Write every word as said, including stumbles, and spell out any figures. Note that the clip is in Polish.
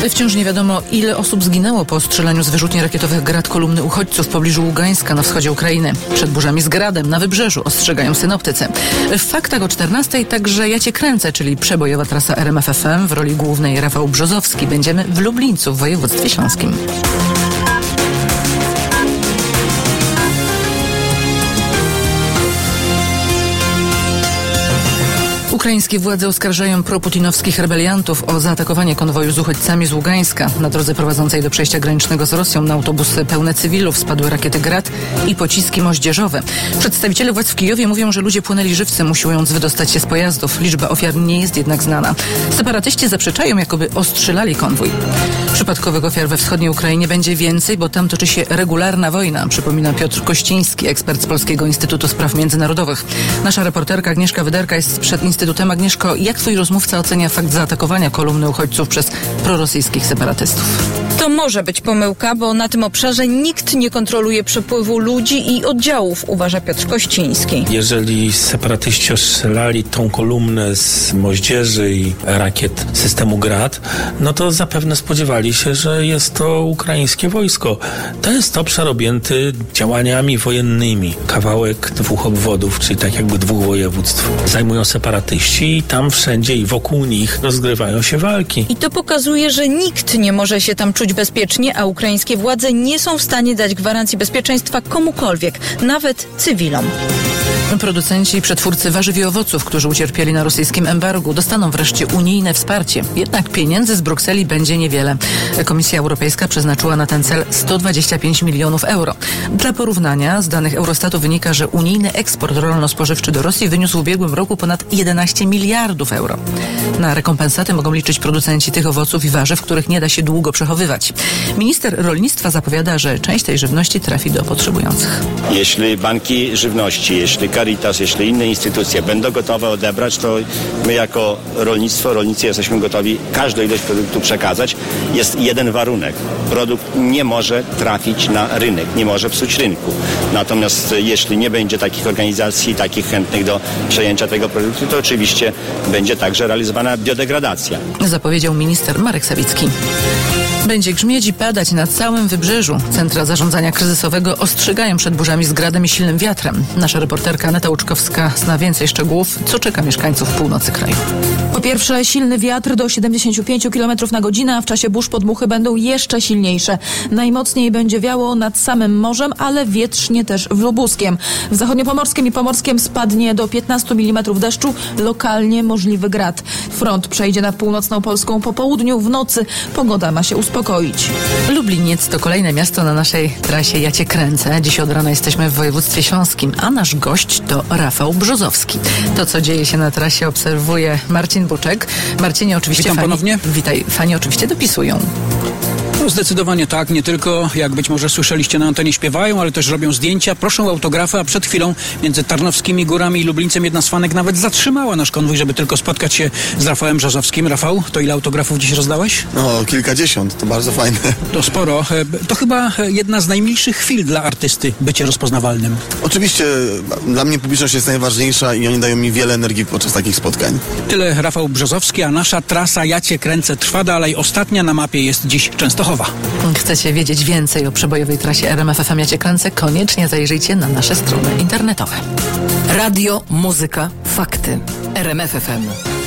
Wciąż nie wiadomo, ile osób zginęło po ostrzelaniu z wyrzutni rakietowych Grad kolumny uchodźców w pobliżu Ługańska na wschodzie Ukrainy. Przed burzami z Gradem na wybrzeżu ostrzegają synoptycy. W faktach o czternastej także Ja Cię kręcę, czyli przebojowa trasa R M F F M, w roli głównej Rafał Brzozowski. Będziemy w Lublińcu w województwie śląskim. Ukraińskie władze oskarżają proputinowskich rebeliantów o zaatakowanie konwoju z uchodźcami z Ługańska. Na drodze prowadzącej do przejścia granicznego z Rosją na autobusy pełne cywilów spadły rakiety Grad i pociski moździerzowe. Przedstawiciele władz w Kijowie mówią, że ludzie płynęli żywcem, usiłując wydostać się z pojazdów. Liczba ofiar nie jest jednak znana. Separatyści zaprzeczają, jakoby ostrzelali konwój. Przypadkowych ofiar we wschodniej Ukrainie będzie więcej, bo tam toczy się regularna wojna, przypomina Piotr Kościński, ekspert z Polskiego Instytutu Spraw Międzynarodowych. Nasza reporterka Agnieszka Wyderka jest przed Instytutem. Agnieszko, jak twój rozmówca ocenia fakt zaatakowania kolumny uchodźców przez prorosyjskich separatystów? To może być pomyłka, bo na tym obszarze nikt nie kontroluje przepływu ludzi i oddziałów, uważa Piotr Kościński. Jeżeli separatyści ostrzelali tą kolumnę z moździerzy i rakiet systemu Grad, no to zapewne spodziewali się, że jest to ukraińskie wojsko. To jest obszar objęty działaniami wojennymi. Kawałek dwóch obwodów, czyli tak jakby dwóch województw, zajmują separatyści i tam wszędzie i wokół nich rozgrywają się walki. I to pokazuje, że nikt nie może się tam czuć bezpiecznie, a ukraińskie władze nie są w stanie dać gwarancji bezpieczeństwa komukolwiek, nawet cywilom. Producenci i przetwórcy warzyw i owoców, którzy ucierpieli na rosyjskim embargu, dostaną wreszcie unijne wsparcie. Jednak pieniędzy z Brukseli będzie niewiele. Komisja Europejska przeznaczyła na ten cel sto dwadzieścia pięć milionów euro. Dla porównania z danych Eurostatu wynika, że unijny eksport rolno-spożywczy do Rosji wyniósł w ubiegłym roku ponad jedenaście miliardów euro. Na rekompensaty mogą liczyć producenci tych owoców i warzyw, których nie da się długo przechowywać. Minister rolnictwa zapowiada, że część tej żywności trafi do potrzebujących. Jeśli banki żywności, jeśli Caritas, jeśli inne instytucje będą gotowe odebrać, to my jako rolnictwo, rolnicy jesteśmy gotowi każdą ilość produktu przekazać. Jest jeden warunek. Produkt nie może trafić na rynek, nie może psuć rynku. Natomiast jeśli nie będzie takich organizacji, takich chętnych do przejęcia tego produktu, to oczywiście będzie także realizowana biodegradacja. Zapowiedział minister Marek Sawicki. Będzie grzmieć i padać na całym wybrzeżu. Centra zarządzania kryzysowego ostrzegają przed burzami z gradem i silnym wiatrem. Nasza reporterka Aneta Łuczkowska zna więcej szczegółów, co czeka mieszkańców północy kraju. Po pierwsze, silny wiatr do siedemdziesiąt pięć kilometrów na godzinę, a w czasie burz podmuchy będą jeszcze silniejsze. Najmocniej będzie wiało nad samym morzem, ale wietrznie też w Lubuskiem. W zachodniopomorskim i pomorskim spadnie do piętnastu milimetrów deszczu, lokalnie możliwy grad. Front przejdzie nad północną Polską po południu, w nocy pogoda ma się uspokoić. Lubliniec to kolejne miasto na naszej trasie Ja Cię kręcę. Dziś od rana jesteśmy w województwie śląskim, a nasz gość to Rafał Brzozowski. To, co dzieje się na trasie, obserwuje Marcin Buczek. Marcinie, oczywiście Witam fani, ponownie. Witaj, fani oczywiście dopisują. No zdecydowanie tak, nie tylko, jak być może słyszeliście na antenie, śpiewają, ale też robią zdjęcia, proszą autografy, a przed chwilą między Tarnowskimi Górami i Lublińcem jedna z fanek nawet zatrzymała nasz konwój, żeby tylko spotkać się z Rafałem Brzozowskim. Rafał, to ile autografów dziś rozdałeś? No, kilkadziesiąt, to bardzo fajne. To sporo. To chyba jedna z najmilszych chwil dla artysty, bycie rozpoznawalnym. Oczywiście dla mnie publiczność jest najważniejsza i oni dają mi wiele energii podczas takich spotkań. Tyle Rafał Brzozowski, a nasza trasa Ja Cię kręcę trwa dalej. Ostatnia na mapie jest dziś Częstochowa. Chcecie wiedzieć więcej o przebojowej trasie R M F F M Ja Cię kręcę? Koniecznie zajrzyjcie na nasze strony internetowe. Radio, muzyka, fakty. R M F F M.